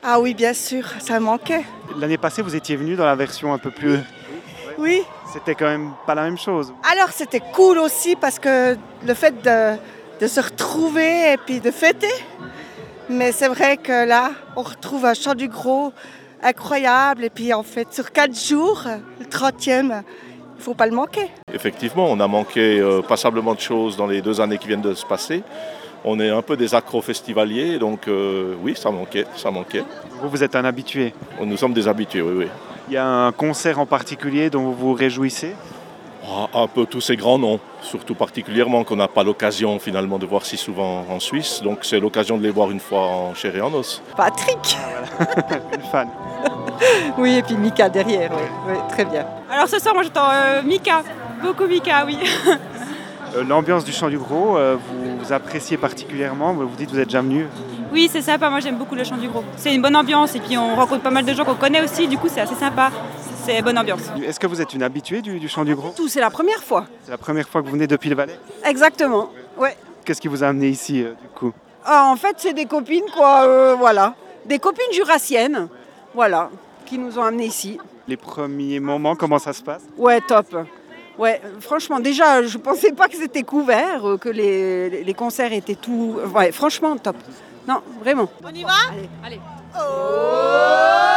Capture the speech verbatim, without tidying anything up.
Ah oui, bien sûr, ça manquait. L'année passée, vous étiez venu dans la version un peu plus... Oui. C'était quand même pas la même chose. Alors c'était cool aussi parce que le fait de, de se retrouver et puis de fêter. Mais c'est vrai que là, on retrouve un chant du gros incroyable. Et puis en fait, sur quatre jours, le trentième, il ne faut pas le manquer. Effectivement, on a manqué euh, passablement de choses dans les deux années qui viennent de se passer. On est un peu des accros festivaliers, donc euh, oui, ça manquait, ça manquait. Vous, vous êtes un habitué. Nous sommes des habitués, oui, oui. Il y a un concert en particulier dont vous vous réjouissez ? Ah, un peu tous ces grands noms, surtout particulièrement qu'on n'a pas l'occasion finalement de voir si souvent en Suisse. Donc c'est l'occasion de les voir une fois en chair et en os. Patrick. Ah, voilà. Une fan. Oui, et puis Mika derrière, oui, oui, très bien. Alors ce soir, moi j'entends euh, Mika, beaucoup Mika, oui. Euh, l'ambiance du Chant du Gros, euh, vous, vous appréciez particulièrement, vous vous dites que vous êtes déjà venu. Oui, c'est sympa, moi j'aime beaucoup le Chant du Gros. C'est une bonne ambiance et puis on rencontre pas mal de gens qu'on connaît aussi, du coup c'est assez sympa. C'est bonne ambiance. Est-ce que vous êtes une habituée du, du Chant du Gros ? Tout, c'est la première fois. C'est la première fois que vous venez depuis le Valais ? Exactement, ouais. Qu'est-ce qui vous a amené ici, euh, du coup ? Ah, en fait, c'est des copines, quoi, euh, voilà. Des copines jurassiennes, voilà, qui nous ont amenés ici. Les premiers moments, comment ça se passe ? Ouais, top. Ouais, franchement, déjà, je pensais pas que c'était couvert, que les, les concerts étaient tout... Ouais, franchement, top. Non, vraiment. On y va ? Allez. Allez. Oh